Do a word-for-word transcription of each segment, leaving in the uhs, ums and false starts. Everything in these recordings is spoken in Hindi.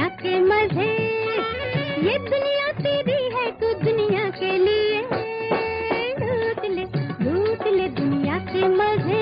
दुनिया के मजे, ये दुनिया तेरी है तू दुनिया के लिए लूट ले, लूट ले दुनिया के मजे।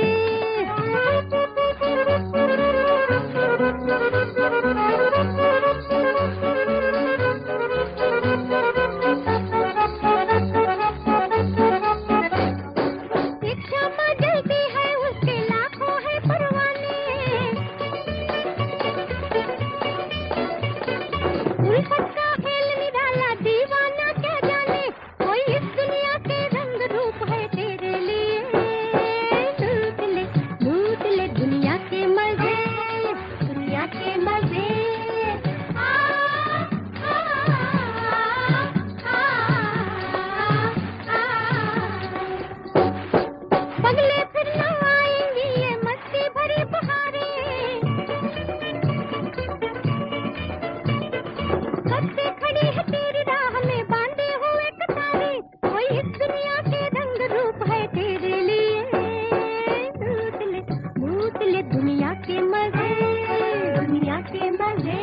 दुनिया के मजे, दुनिया के मजे।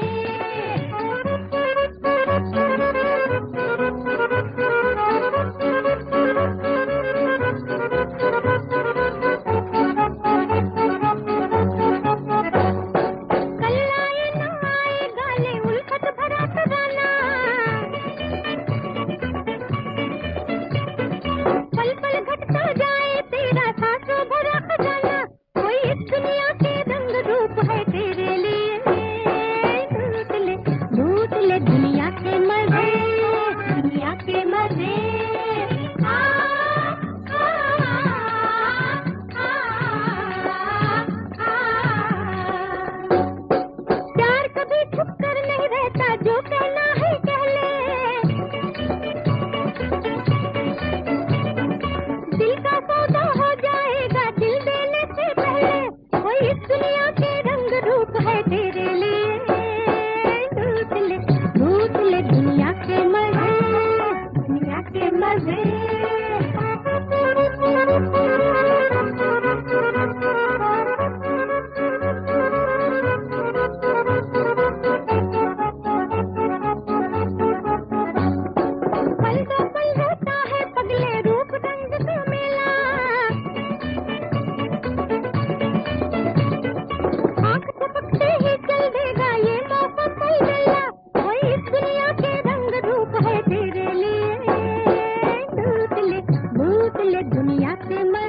कल आए न आए गाले उल्फत भरा सजाना, पल पल घटता जाए तेरा सांसों भरा खजाना। कोई इस दुनिया के रंग रूप है तेरे लिए लूट ले, लूट ले दुनिया के मजे, दुनिया के मजे। आ, आ, आ, आ, आ। प्यार कभी छुप कर नहीं रहता, जो कहना है कह ले, दिल का सौदा हो जाएगा दिल देने से पहले। कोई इस दुनिया के रंग रूप है तेरे लिए लूट ले, लूट ले दुनिया के मजे, दुनिया के मजे। पल दो पल होता है पगले रूप रंग का मेला, आँख झपकते ही चल देगा ये मौका कोई गया। कोई इस दुनिया के रंग रूप है तेरे लिए लूट ले, लूट ले दुनिया के मजे।